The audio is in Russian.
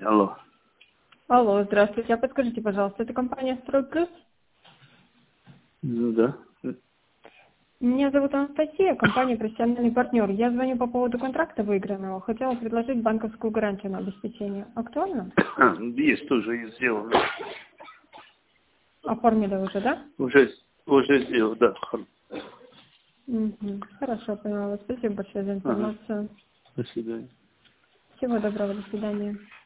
Алло. Алло, здравствуйте. А подскажите, пожалуйста, это компания «Строй Плюс»? Ну да. Меня зовут Анастасия, компания «Профессиональный партнер». Я звоню по поводу контракта выигранного. Хотела предложить банковскую гарантию на обеспечение. Актуально? Есть тоже и сделано. Оформили уже, да? Уже сделал, да. Угу. Хорошо, поняла. Спасибо большое за Ага. информацию. До свидания. Всего доброго, до свидания.